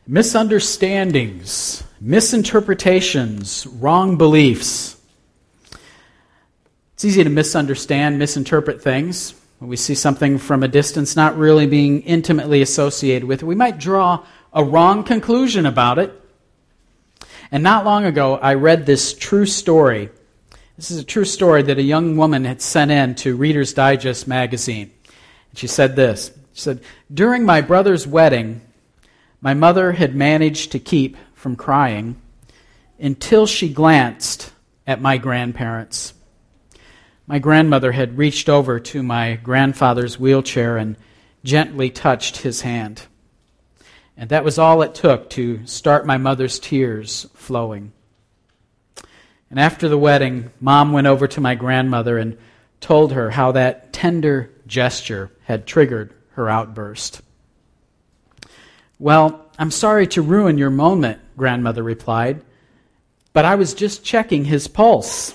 Misunderstandings, misinterpretations, wrong beliefs. It's easy to misunderstand, misinterpret things. When we see something from a distance not really being intimately associated with it, we might draw a wrong conclusion about it. And not long ago, I read this true story. This is a true story that a young woman had sent in to Reader's Digest magazine. And she said this. She said, "During my brother's wedding, my mother had managed to keep from crying until she glanced at my grandparents. My grandmother had reached over to my grandfather's wheelchair and gently touched his hand. And that was all it took to start my mother's tears flowing. And after the wedding, Mom went over to my grandmother and told her how that tender gesture had triggered her outburst. 'Well, I'm sorry to ruin your moment,' Grandmother replied, 'but I was just checking his pulse.'"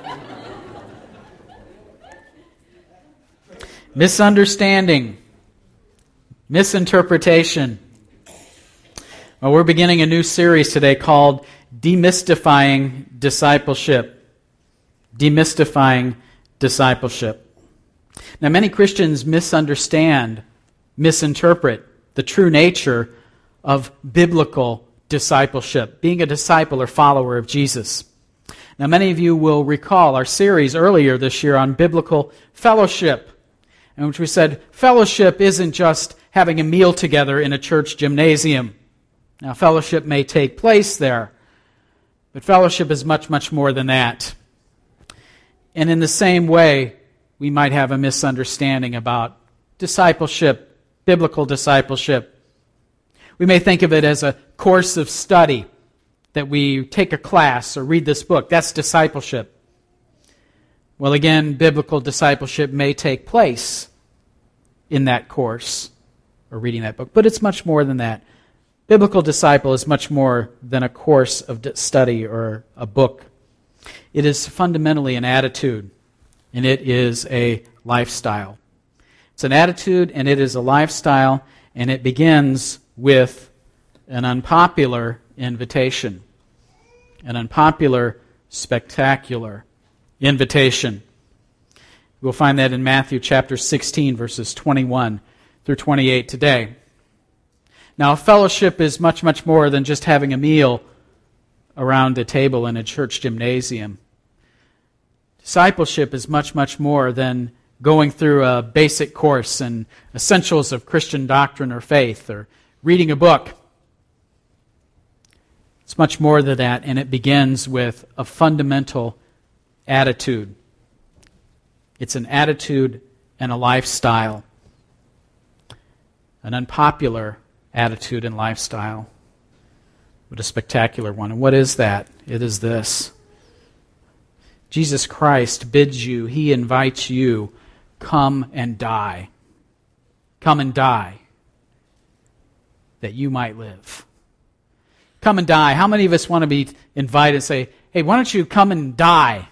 Misunderstanding, misinterpretation. Well, we're beginning a new series today called Demystifying Discipleship. Demystifying Discipleship. Now, many Christians misunderstand, misinterpret the true nature of biblical discipleship, being a disciple or follower of Jesus. Now, many of you will recall our series earlier this year on biblical fellowship, in which we said fellowship isn't just having a meal together in a church gymnasium. Now, fellowship may take place there, but fellowship is much, much more than that. And in the same way, we might have a misunderstanding about discipleship, biblical discipleship. We may think of it as a course of study, that we take a class or read this book. That's discipleship. Well, again, biblical discipleship may take place in that course or reading that book, but it's much more than that. Biblical disciple is much more than a course of study or a book. It is fundamentally an attitude, and it is a lifestyle. It's an attitude, and it is a lifestyle, and it begins with an unpopular invitation. An unpopular, spectacular invitation. We'll find that in Matthew chapter 16, verses 21 through 28 today. Now, fellowship is much, much more than just having a meal around a table in a church gymnasium. Discipleship is much, much more than going through a basic course in essentials of Christian doctrine or faith or reading a book. It's much more than that, and it begins with a fundamental attitude. It's an attitude and a lifestyle. An unpopular attitude and lifestyle, but a spectacular one. And what is that? It is this. Jesus Christ bids you, He invites you, come and die. Come and die, that you might live. Come and die. How many of us want to be invited and say, "Hey, why don't you come and die?"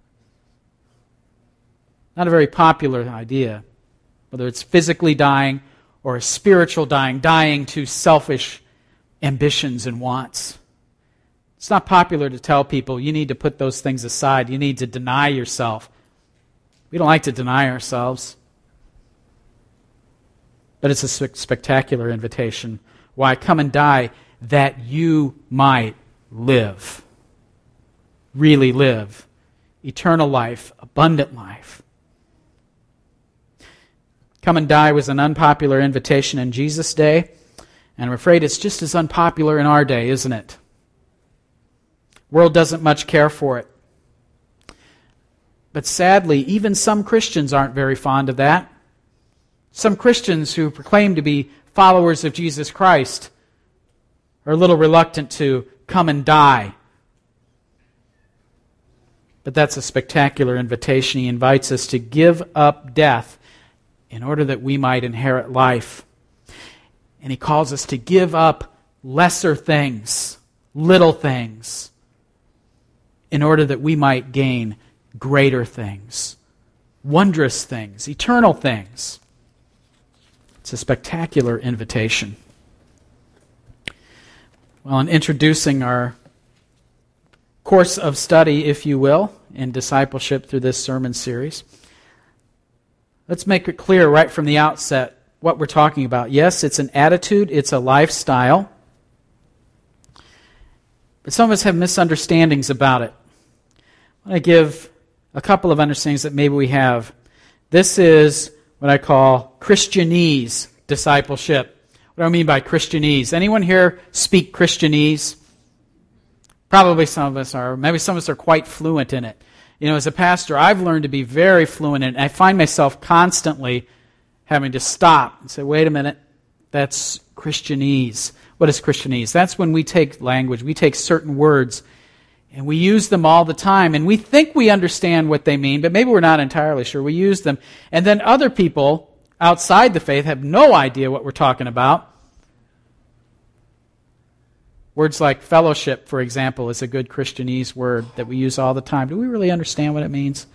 Not a very popular idea, whether it's physically dying or a spiritual dying, dying to selfish ambitions and wants. It's not popular to tell people you need to put those things aside. You need to deny yourself. We don't like to deny ourselves. But it's a spectacular invitation. Why? Come and die that you might live. Really live. Eternal life, abundant life. Come and die was an unpopular invitation in Jesus' day, and I'm afraid it's just as unpopular in our day, isn't it? The world doesn't much care for it. But sadly, even some Christians aren't very fond of that. Some Christians who proclaim to be followers of Jesus Christ are a little reluctant to come and die. But that's a spectacular invitation. He invites us to give up death in order that we might inherit life. And He calls us to give up lesser things, little things, in order that we might gain greater things, wondrous things, eternal things. It's a spectacular invitation. Well, in introducing our course of study, if you will, in discipleship through this sermon series, let's make it clear right from the outset what we're talking about. Yes, it's an attitude, it's a lifestyle, but some of us have misunderstandings about it. I want to give a couple of understandings that maybe we have. This is what I call Christianese discipleship. What do I mean by Christianese? Anyone here speak Christianese? Probably some of us are. Maybe some of us are quite fluent in it. You know, as a pastor, I've learned to be very fluent in it. And I find myself constantly having to stop and say, wait a minute, that's Christianese. What is Christianese? That's when we take language, we take certain words, and we use them all the time. And we think we understand what they mean, but maybe we're not entirely sure. We use them. And then other people outside the faith have no idea what we're talking about. Words like fellowship, for example, is a good Christianese word that we use all the time. Do we really understand what it means?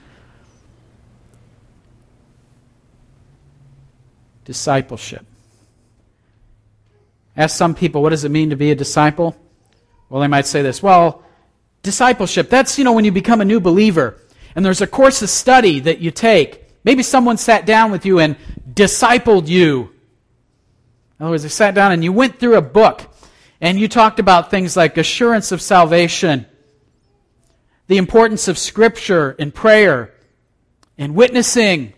Discipleship. Ask some people, what does it mean to be a disciple? Well, they might say this, well, discipleship, that's, when you become a new believer, and there's a course of study that you take. Maybe someone sat down with you and discipled you. In other words, they sat down and you went through a book and you talked about things like assurance of salvation, the importance of Scripture and prayer and witnessing,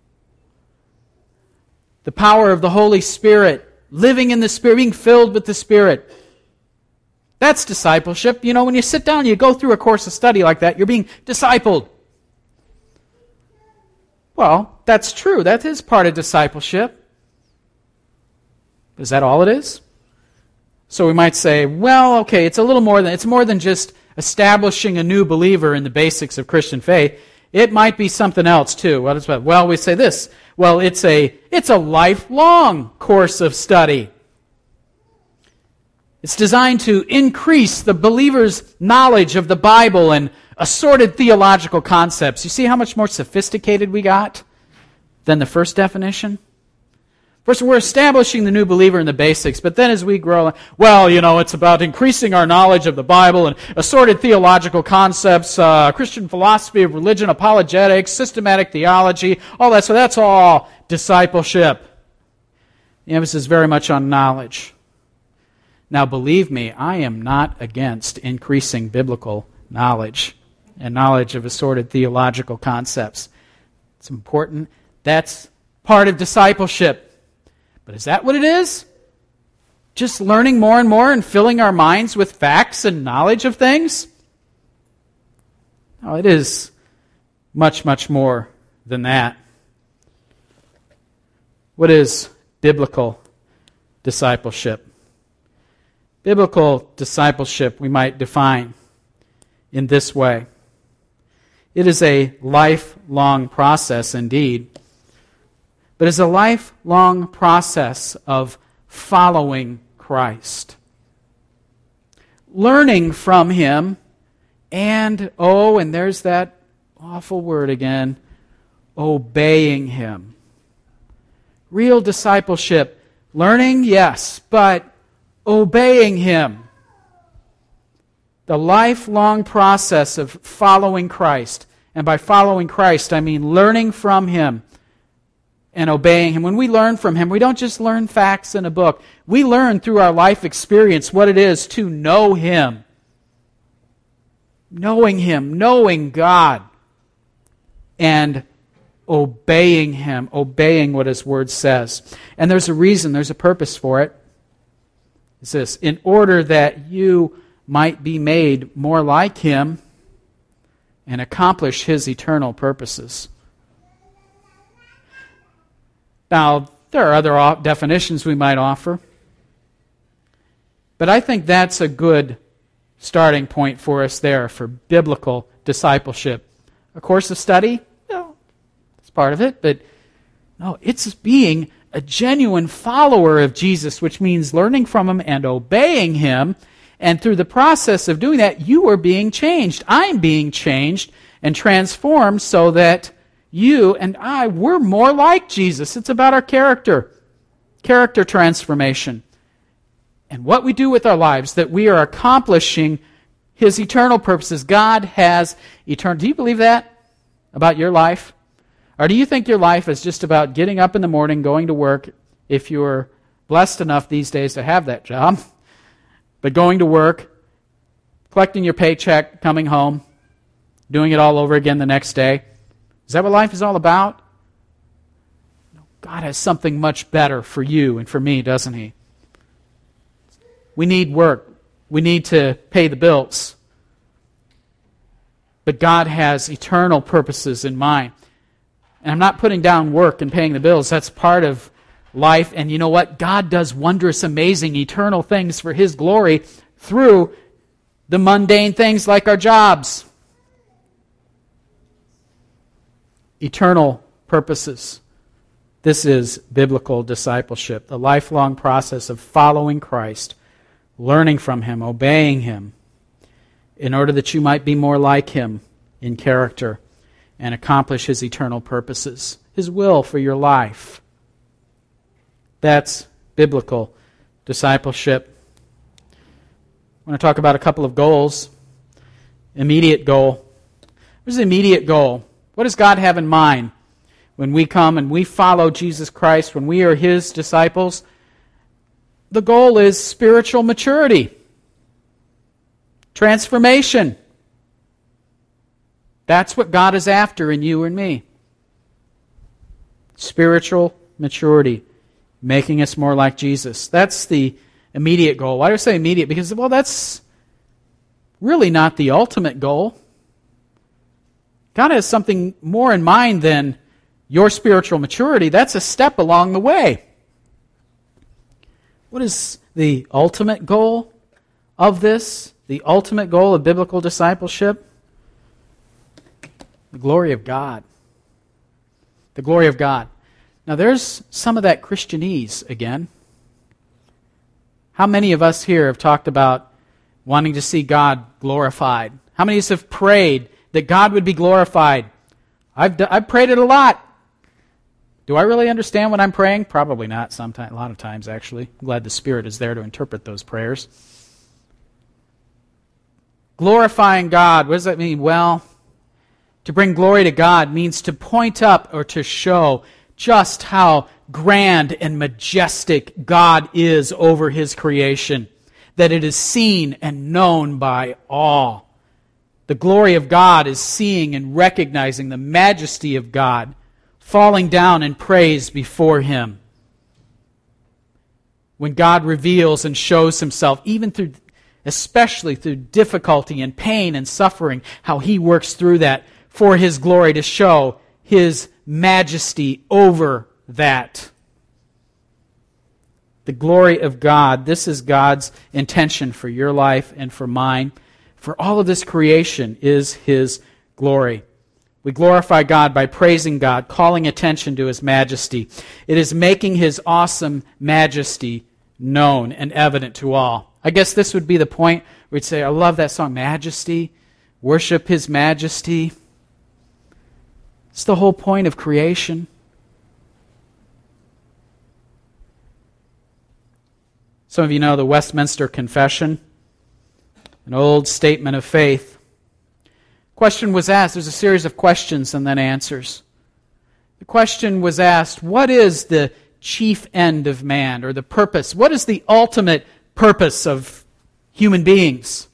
the power of the Holy Spirit, living in the Spirit, being filled with the Spirit. That's discipleship. When you sit down and you go through a course of study like that, you're being discipled. Well, that's true. That is part of discipleship. Is that all it is? So we might say, well, okay, it's more than just establishing a new believer in the basics of Christian faith. It might be something else too. Well, we say this. Well, it's a lifelong course of study. It's designed to increase the believer's knowledge of the Bible and assorted theological concepts. You see how much more sophisticated we got than the first definition? First, we're establishing the new believer in the basics, but then as we grow, it's about increasing our knowledge of the Bible and assorted theological concepts, Christian philosophy of religion, apologetics, systematic theology, all that. So that's all discipleship. The emphasis is very much on knowledge. Now, believe me, I am not against increasing biblical knowledge and knowledge of assorted theological concepts. It's important. That's part of discipleship. But is that what it is? Just learning more and more and filling our minds with facts and knowledge of things? No, it is much, much more than that. What is biblical discipleship? Biblical discipleship we might define in this way. It is a lifelong process indeed, but it's a lifelong process of following Christ. Learning from Him and there's that awful word again, obeying Him. Real discipleship, learning, yes, but obeying Him. The lifelong process of following Christ. And by following Christ, I mean learning from Him and obeying Him. When we learn from Him, we don't just learn facts in a book. We learn through our life experience what it is to know Him. Knowing Him, knowing God, and obeying Him, obeying what His Word says. And there's a reason, there's a purpose for it. It's this, in order that you might be made more like Him and accomplish His eternal purposes. Now, there are other definitions we might offer, but I think that's a good starting point for us there for biblical discipleship. A course of study, it's part of it, but no, it's being a genuine follower of Jesus, which means learning from Him and obeying Him. And through the process of doing that, you are being changed. I'm being changed and transformed so that you and I, we're more like Jesus. It's about our character transformation. and what we do with our lives, that we are accomplishing His eternal purposes. God has eternal. Do you believe that about your life? Or do you think your life is just about getting up in the morning, going to work, if you're blessed enough these days to have that job, but going to work, collecting your paycheck, coming home, doing it all over again the next day? Is that what life is all about? No, God has something much better for you and for me, doesn't He? We need work. We need to pay the bills. But God has eternal purposes in mind. And I'm not putting down work and paying the bills. That's part of life. And you know what? God does wondrous, amazing, eternal things for His glory through the mundane things like our jobs. Eternal purposes. This is biblical discipleship, the lifelong process of following Christ, learning from Him, obeying Him, in order that you might be more like Him in character and accomplish His eternal purposes, His will for your life. That's biblical discipleship. I want to talk about a couple of goals. Immediate goal. What is the immediate goal? What does God have in mind when we come and we follow Jesus Christ, when we are His disciples? The goal is spiritual maturity, transformation. That's what God is after in you and me. Spiritual maturity, making us more like Jesus. That's the immediate goal. Why do I say immediate? Because, well, that's really not the ultimate goal. God has something more in mind than your spiritual maturity. That's a step along the way. What is the ultimate goal of this? The ultimate goal of biblical discipleship? The glory of God. The glory of God. Now there's some of that Christianese again. How many of us here have talked about wanting to see God glorified? How many of us have prayed that God would be glorified? I've prayed it a lot. Do I really understand what I'm praying? Probably not. Sometimes, a lot of times, actually. I'm glad the Spirit is there to interpret those prayers. Glorifying God, what does that mean? Well, to bring glory to God means to point up or to show just how grand and majestic God is over His creation, that it is seen and known by all. The glory of God is seeing and recognizing the majesty of God, falling down in praise before Him. When God reveals and shows Himself, especially through difficulty and pain and suffering, how He works through that for His glory, to show His majesty over that. The glory of God, this is God's intention for your life and for mine. For all of this creation is His glory. We glorify God by praising God, calling attention to His majesty. It is making His awesome majesty known and evident to all. I guess this would be the point where we'd say, I love that song, Majesty. Worship His majesty. It's the whole point of creation. Some of you know the Westminster Confession, an old statement of faith. Question was asked, there's a series of questions and then answers. The question was asked, what is the chief end of man, or the purpose? What is the ultimate purpose of human beings?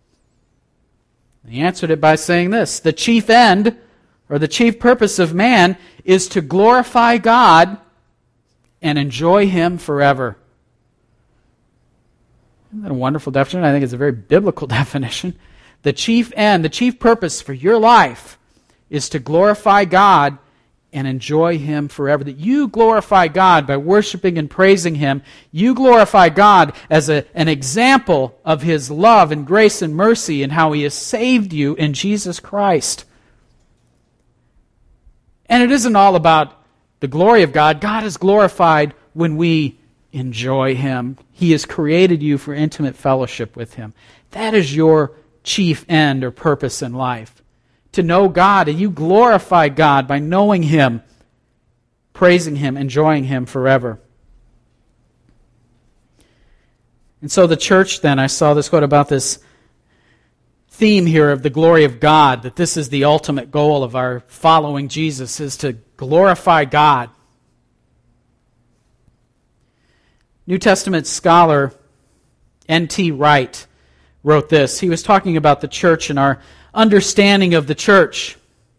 He answered it by saying this: the chief end, or the chief purpose of man, is to glorify God and enjoy Him forever. Isn't that a wonderful definition? I think it's a very biblical definition. The chief end, the chief purpose for your life is to glorify God and enjoy Him forever. That you glorify God by worshiping and praising Him. You glorify God as an example of His love and grace and mercy and how He has saved you in Jesus Christ. And it isn't all about the glory of God. God is glorified when we enjoy Him. He has created you for intimate fellowship with Him. That is your chief end or purpose in life. To know God, and you glorify God by knowing Him, praising Him, enjoying Him forever. And so the church then, I saw this quote about this theme here of the glory of God, that this is the ultimate goal of our following Jesus, is to glorify God. New Testament scholar N.T. Wright wrote this. He was talking about the church and our understanding of the church.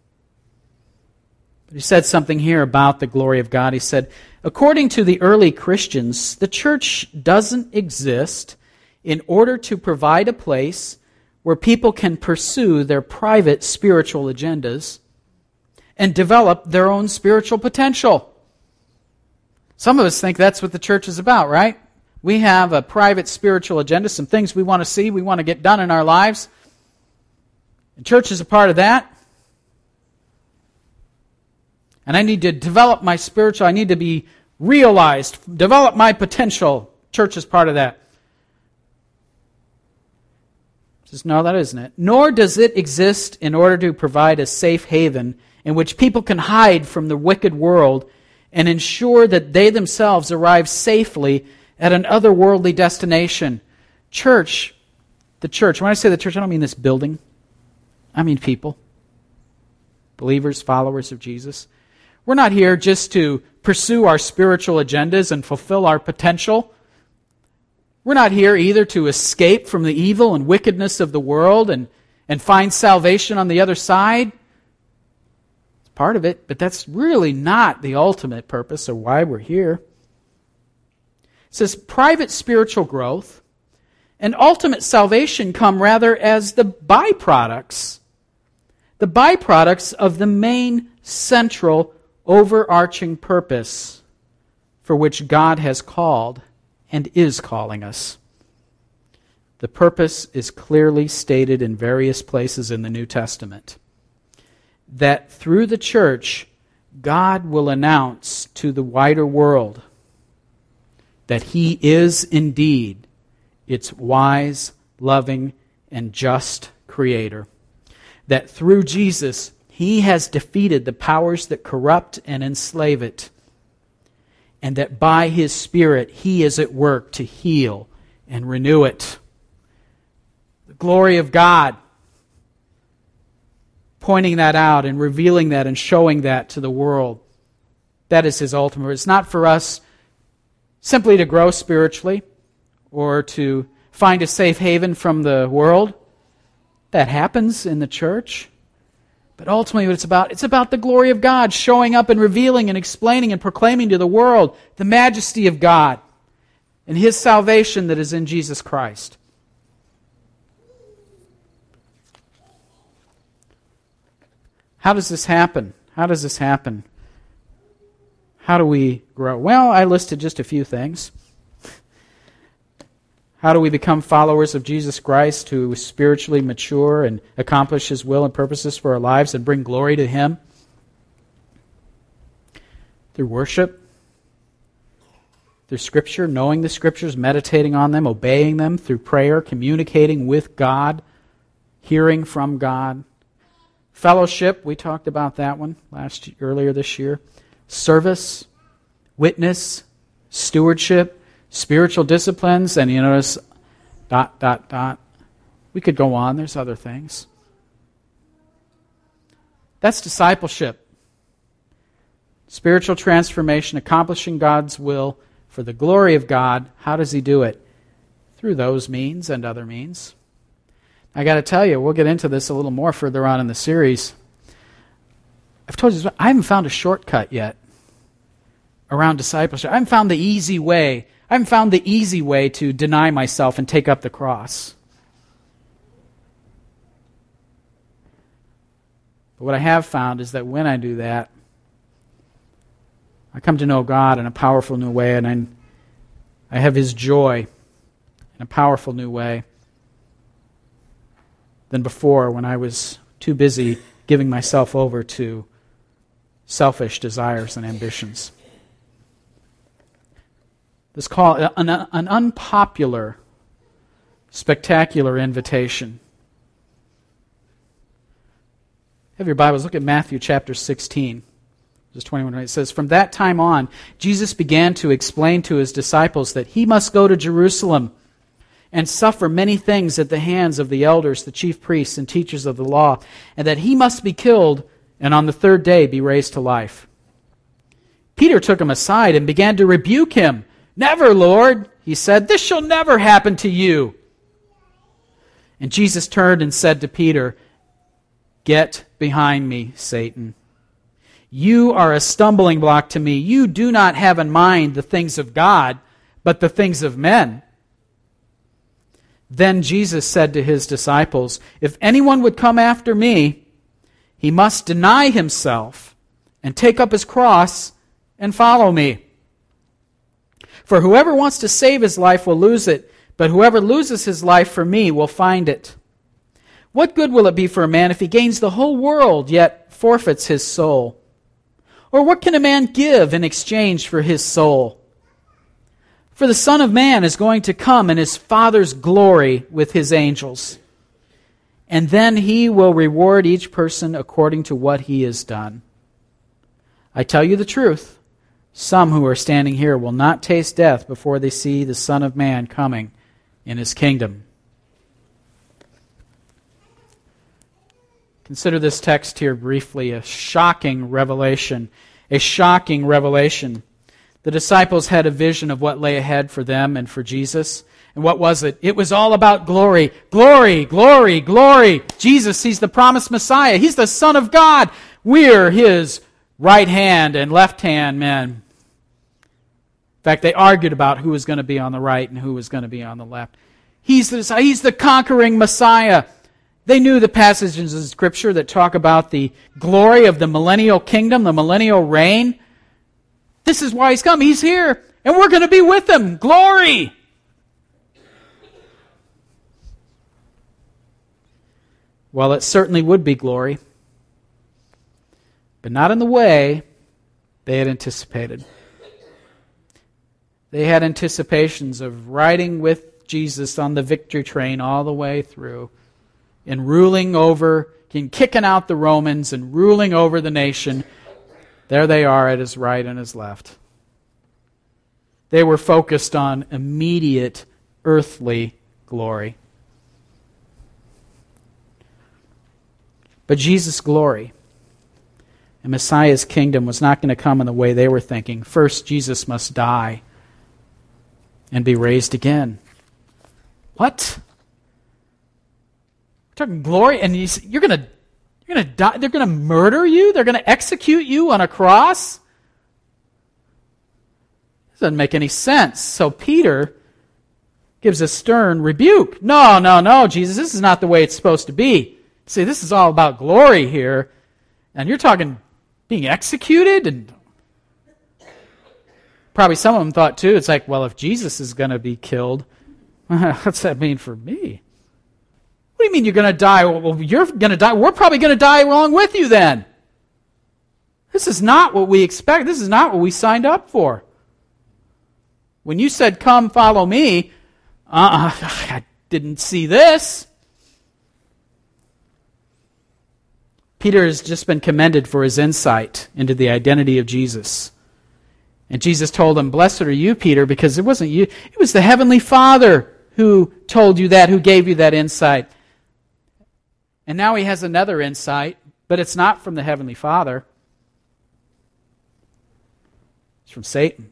He said something here about the glory of God. He said, according to the early Christians, the church doesn't exist in order to provide a place where people can pursue their private spiritual agendas and develop their own spiritual potential. Some of us think that's what the church is about, right? We have a private spiritual agenda, some things we want to see, we want to get done in our lives. And church is a part of that. And I need to develop my spiritual, I need to be realized, develop my potential. Church is part of that. He says, no, that isn't it. Nor does it exist in order to provide a safe haven in which people can hide from the wicked world and ensure that they themselves arrive safely at an otherworldly destination. Church, the church, when I say the church, I don't mean this building. I mean people. Believers, followers of Jesus. We're not here just to pursue our spiritual agendas and fulfill our potential. We're not here either to escape from the evil and wickedness of the world and find salvation on the other side. It's part of it, but that's really not the ultimate purpose or why we're here. It says private spiritual growth and ultimate salvation come rather as the byproducts of the main central overarching purpose for which God has called and is calling us. The purpose is clearly stated in various places in the New Testament. That through the church, God will announce to the wider world that He is indeed its wise, loving, and just Creator. That through Jesus, He has defeated the powers that corrupt and enslave it. And that by His Spirit, He is at work to heal and renew it. The glory of God, pointing that out and revealing that and showing that to the world. That is His ultimate. It's not for us simply to grow spiritually or to find a safe haven from the world. That happens in the church. But ultimately what it's about the glory of God, showing up and revealing and explaining and proclaiming to the world the majesty of God and His salvation that is in Jesus Christ. How does this happen? How does this happen? How do we grow? Well, I listed just a few things. How do we become followers of Jesus Christ who spiritually mature and accomplish His will and purposes for our lives and bring glory to Him? Through worship, through Scripture, knowing the Scriptures, meditating on them, obeying them, through prayer, communicating with God, hearing from God. Fellowship, we talked about that one earlier this year. Service, witness, stewardship, spiritual disciplines, and you notice ... We could go on, there's other things. That's discipleship. Spiritual transformation, accomplishing God's will for the glory of God. How does He do it? Through those means and other means. I got to tell you, we'll get into this a little more further on in the series. I've told you this, I haven't found a shortcut yet around discipleship. I haven't found the easy way. I haven't found the easy way to deny myself and take up the cross. But what I have found is that when I do that, I come to know God in a powerful new way, and I have His joy in a powerful new way than before when I was too busy giving myself over to selfish desires and ambitions. This call, an unpopular, spectacular invitation. Have your Bibles, look at Matthew chapter 16, verse 21. It says, from that time on, Jesus began to explain to His disciples that He must go to Jerusalem and suffer many things at the hands of the elders, the chief priests, and teachers of the law, and that he must be killed and on the third day be raised to life." Peter took him aside and began to rebuke him. "Never, Lord," he said, "this shall never happen to you." And Jesus turned and said to Peter, "Get behind me, Satan. You are a stumbling block to me. You do not have in mind the things of God, but the things of men." Then Jesus said to his disciples, "If anyone would come after me, he must deny himself and take up his cross and follow me. For whoever wants to save his life will lose it, but whoever loses his life for me will find it. What good will it be for a man if he gains the whole world, yet forfeits his soul? Or what can a man give in exchange for his soul? For the Son of Man is going to come in his Father's glory with his angels, and then he will reward each person according to what he has done. I tell you the truth, some who are standing here will not taste death before they see the Son of Man coming in his kingdom." Consider this text here briefly, a shocking revelation. A shocking revelation. The disciples had a vision of what lay ahead for them and for Jesus. And what was it? It was all about glory. Glory, glory, glory. Jesus, he's the promised Messiah. He's the Son of God. We're his right hand and left hand men. In fact, they argued about who was going to be on the right and who was going to be on the left. He's the conquering Messiah. They knew the passages of Scripture that talk about the glory of the millennial kingdom, the millennial reign. This is why he's come. He's here, and we're going to be with him. Glory! Well, it certainly would be glory, but not in the way they had anticipated. They had anticipations of riding with Jesus on the victory train all the way through, and ruling over, and kicking out the Romans and ruling over the nation. There they are at his right and his left. They were focused on immediate earthly glory. But Jesus' glory and Messiah's kingdom was not going to come in the way they were thinking. First, Jesus must die and be raised again. What? We're talking glory, and you're going to die. They're going to murder you. They're going to execute you on a cross. This doesn't make any sense. So Peter gives a stern rebuke. No, Jesus, this is not the way it's supposed to be. See, this is all about glory here, and you're talking being executed, and probably some of them thought too. It's like, well, if Jesus is going to be killed, what's that mean for me? What do you mean you're going to die? Well, you're going to die. We're probably going to die along with you then. This is not what we expect. This is not what we signed up for. When you said, "Come, follow me," I didn't see this. Peter has just been commended for his insight into the identity of Jesus. And Jesus told him, "Blessed are you, Peter, because it wasn't you. It was the Heavenly Father who told you that, who gave you that insight." And now he has another insight, but it's not from the Heavenly Father. It's from Satan.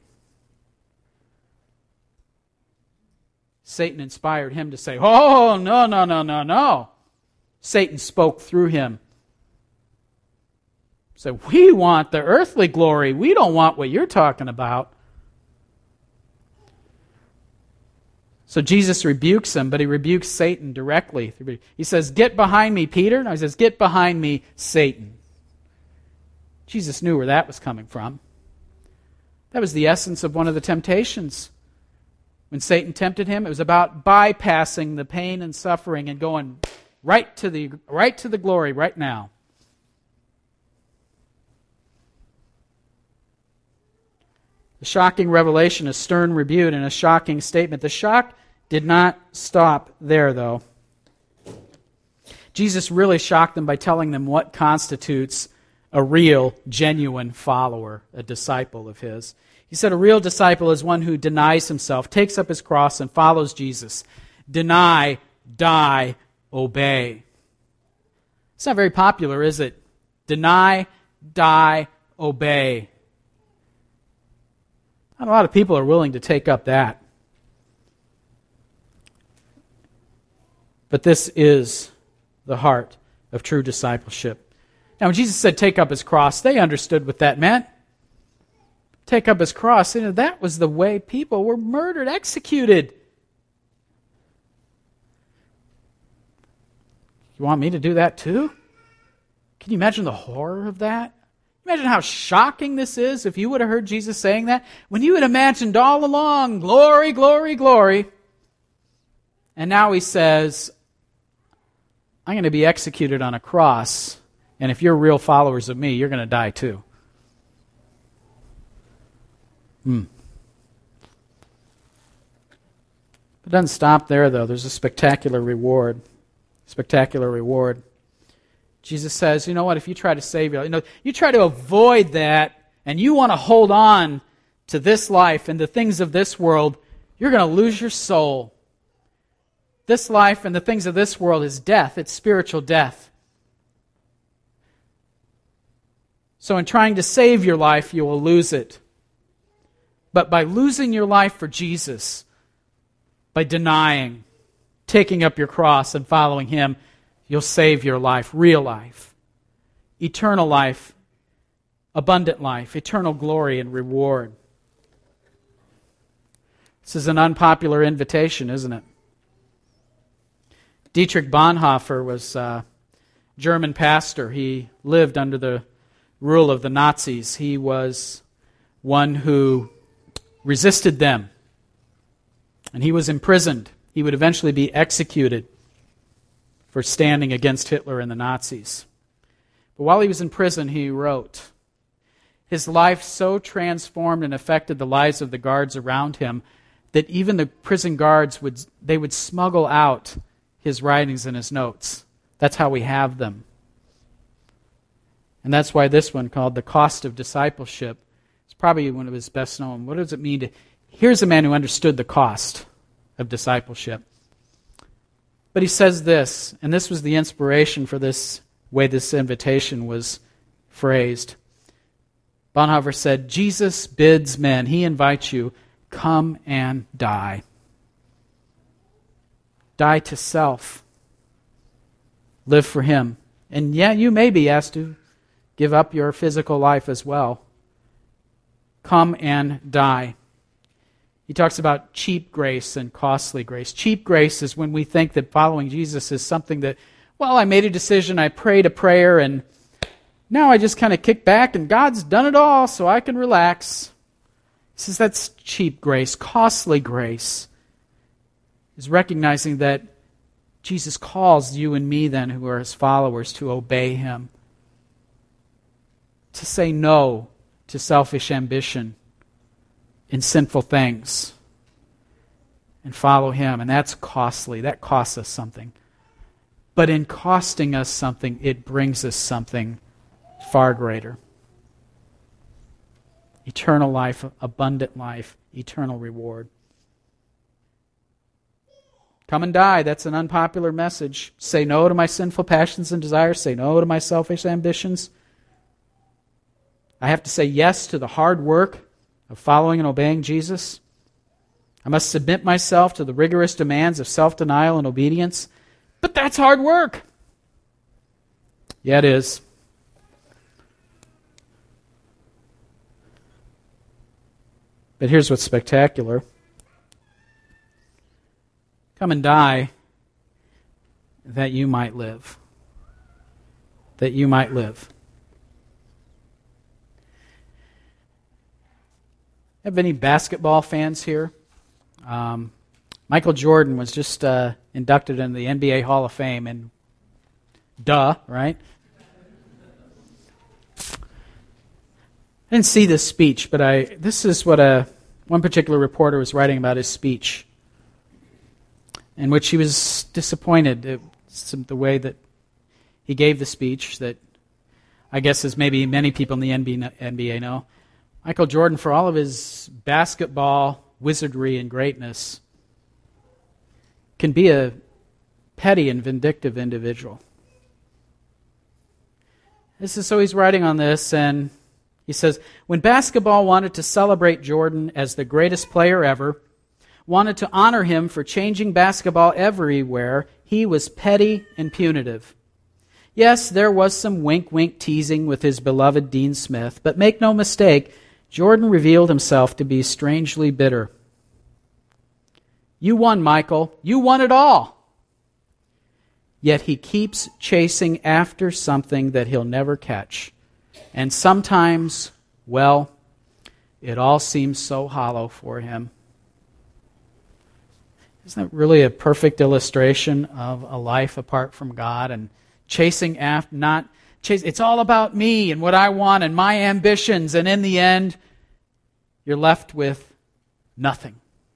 Satan inspired him to say, "Oh, no. Satan spoke through him. Said, "We want the earthly glory. We don't want what you're talking about." So Jesus rebukes him, but he rebukes Satan directly. He says, "Get behind me, Peter." No, he says, "Get behind me, Satan." Jesus knew where that was coming from. That was the essence of one of the temptations. When Satan tempted him, it was about bypassing the pain and suffering and going right to the glory right now. The shocking revelation, a stern rebuke, and a shocking statement. The shock did not stop there, though. Jesus really shocked them by telling them what constitutes a real, genuine follower, a disciple of his. He said a real disciple is one who denies himself, takes up his cross, and follows Jesus. Deny, die, obey. It's not very popular, is it? Deny, die, obey. Not a lot of people are willing to take up that. But this is the heart of true discipleship. Now, when Jesus said take up his cross, they understood what that meant. Take up his cross. You know, that was the way people were murdered, executed. You want me to do that too? Can you imagine the horror of that? Imagine how shocking this is if you would have heard Jesus saying that. When you had imagined all along, glory, glory, glory. And now he says, I'm going to be executed on a cross. And if you're real followers of me, you're going to die too. It doesn't stop there, though. There's a spectacular reward. Spectacular reward. Jesus says, you know what, if you try to save your life, you try to avoid that, and you want to hold on to this life and the things of this world, you're going to lose your soul. This life and the things of this world is death. It's spiritual death. So in trying to save your life, you will lose it. But by losing your life for Jesus, by denying, taking up your cross and following him, you'll save your life, real life, eternal life, abundant life, eternal glory and reward. This is an unpopular invitation, isn't it? Dietrich Bonhoeffer was a German pastor. He lived under the rule of the Nazis. He was one who resisted them, and he was imprisoned. He would eventually be executed for standing against Hitler and the Nazis. But while he was in prison, he wrote, his life so transformed and affected the lives of the guards around him that even the prison guards would smuggle out his writings and his notes. That's how we have them. And that's why this one, called The Cost of Discipleship, is probably one of his best known. What does it mean to... Here's a man who understood the cost of discipleship. But he says this, and this was the inspiration for this way this invitation was phrased. Bonhoeffer said, Jesus bids men, he invites you, come and die. Die to self. Live for him. And yeah, you may be asked to give up your physical life as well. Come and die. He talks about cheap grace and costly grace. Cheap grace is when we think that following Jesus is something that, well, I made a decision, I prayed a prayer, and now I just kind of kick back and God's done it all, so I can relax. He says that's cheap grace. Costly grace is recognizing that Jesus calls you and me then, who are his followers, to obey him. To say no to selfish ambition in sinful things and follow him. And that's costly. That costs us something. But in costing us something, it brings us something far greater. Eternal life, abundant life, eternal reward. Come and die. That's an unpopular message. Say no to my sinful passions and desires. Say no to my selfish ambitions. I have to say yes to the hard work of following and obeying Jesus. I must submit myself to the rigorous demands of self-denial and obedience. But that's hard work. Yeah, it is. But here's what's spectacular. Come and die that you might live. That you might live. Have any basketball fans here? Michael Jordan was just inducted into the NBA Hall of Fame, and duh, right? I didn't see this speech, but this is what one particular reporter was writing about his speech, in which he was disappointed at the way that he gave the speech, that I guess as maybe many people in the NBA know. Michael Jordan, for all of his basketball wizardry and greatness, can be a petty and vindictive individual. So he's writing on this, and he says, when basketball wanted to celebrate Jordan as the greatest player ever, wanted to honor him for changing basketball everywhere, he was petty and punitive. Yes, there was some wink-wink teasing with his beloved Dean Smith, but make no mistake, Jordan revealed himself to be strangely bitter. You won, Michael. You won it all. Yet he keeps chasing after something that he'll never catch. And sometimes, well, it all seems so hollow for him. Isn't that really a perfect illustration of a life apart from God and chasing after, it's all about me and what I want and my ambitions, and in the end, you're left with nothing.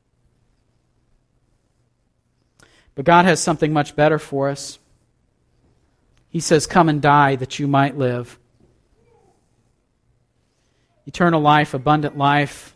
But God has something much better for us. He says, come and die that you might live. Eternal life, abundant life.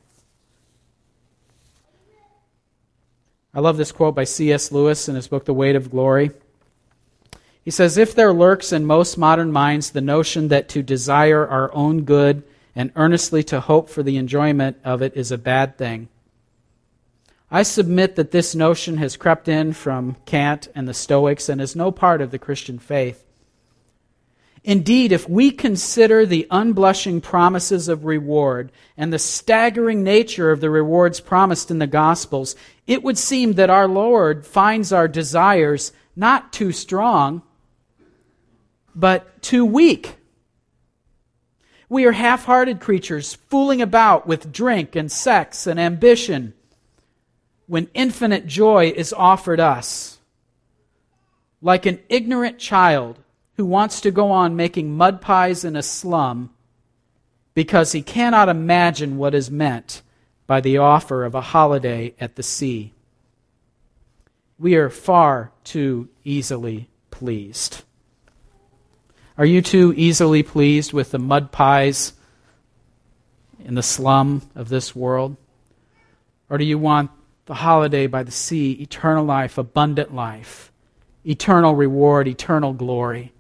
I love this quote by C.S. Lewis in his book, The Weight of Glory. He says, if there lurks in most modern minds the notion that to desire our own good and earnestly to hope for the enjoyment of it is a bad thing, I submit that this notion has crept in from Kant and the Stoics and is no part of the Christian faith. Indeed, if we consider the unblushing promises of reward and the staggering nature of the rewards promised in the Gospels, it would seem that our Lord finds our desires not too strong, but too weak. We are half-hearted creatures fooling about with drink and sex and ambition when infinite joy is offered us. Like an ignorant child who wants to go on making mud pies in a slum because he cannot imagine what is meant by the offer of a holiday at the sea. We are far too easily pleased. Are you too easily pleased with the mud pies in the slum of this world? Or do you want the holiday by the sea, eternal life, abundant life, eternal reward, eternal glory?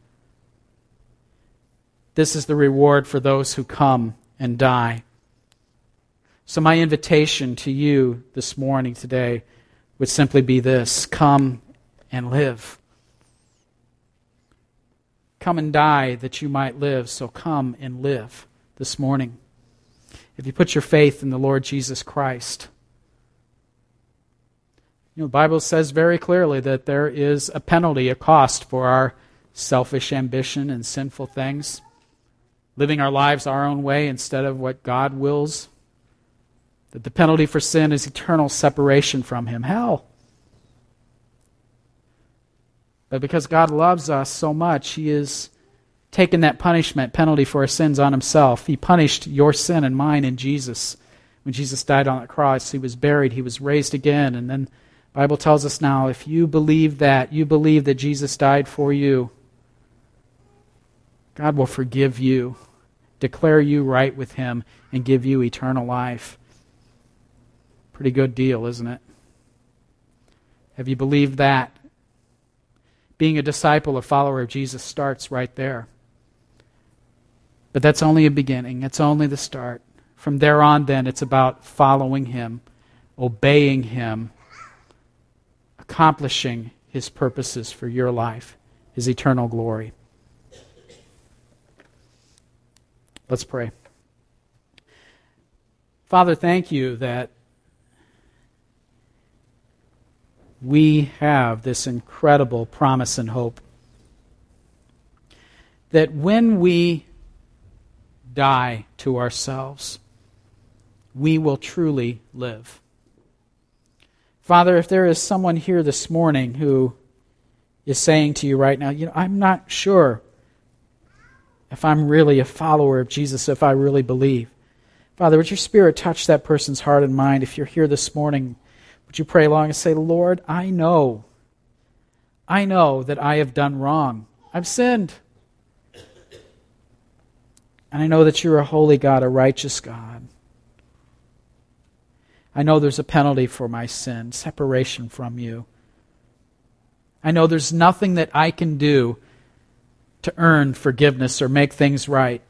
This is the reward for those who come and die. So my invitation to you this morning, today, would simply be this: come and live. Come and die that you might live, so come and live this morning. If you put your faith in the Lord Jesus Christ, the Bible says very clearly that there is a penalty, a cost for our selfish ambition and sinful things, living our lives our own way instead of what God wills. That the penalty for sin is eternal separation from Him, hell. But because God loves us so much, He has taken that penalty for our sins on Himself. He punished your sin and mine in Jesus. When Jesus died on the cross, He was buried, He was raised again, and then the Bible tells us now, if you believe that Jesus died for you, God will forgive you, declare you right with Him, and give you eternal life. Pretty good deal, isn't it? Have you believed that? Being a disciple, a follower of Jesus starts right there. But that's only a beginning. It's only the start. From there on, then, it's about following Him, obeying Him, accomplishing His purposes for your life, His eternal glory. Let's pray. Father, thank you that we have this incredible promise and hope that when we die to ourselves, we will truly live. Father, if there is someone here this morning who is saying to you right now, I'm not sure if I'm really a follower of Jesus, if I really believe. Father, would your Spirit touch that person's heart and mind? If you're here this morning, would you pray along and say, Lord, I know that I have done wrong. I've sinned. And I know that you're a holy God, a righteous God. I know there's a penalty for my sin, separation from you. I know there's nothing that I can do to earn forgiveness or make things right.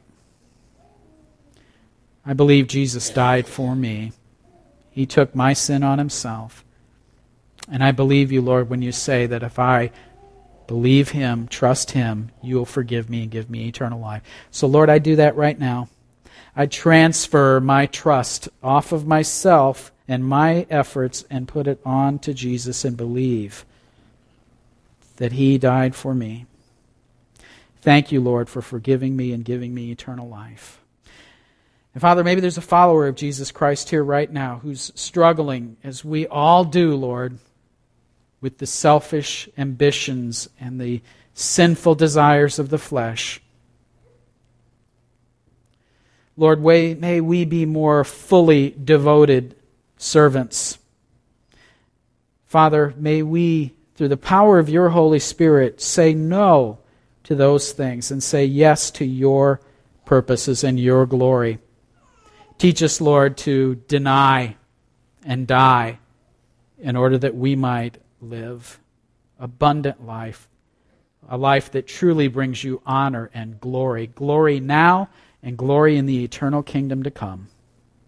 I believe Jesus died for me. He took my sin on himself. And I believe you, Lord, when you say that if I believe him, trust him, you will forgive me and give me eternal life. So, Lord, I do that right now. I transfer my trust off of myself and my efforts and put it on to Jesus and believe that he died for me. Thank you, Lord, for forgiving me and giving me eternal life. And Father, maybe there's a follower of Jesus Christ here right now who's struggling, as we all do, Lord, with the selfish ambitions and the sinful desires of the flesh. Lord, may we be more fully devoted servants. Father, may we, through the power of your Holy Spirit, say no to those things and say yes to your purposes and your glory. Teach us, Lord, to deny and die in order that we might live abundant life, a life that truly brings you honor and glory. Glory now and glory in the eternal kingdom to come.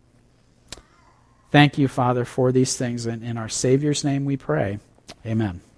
Thank you, Father, for these things, and in our Savior's name we pray. Amen.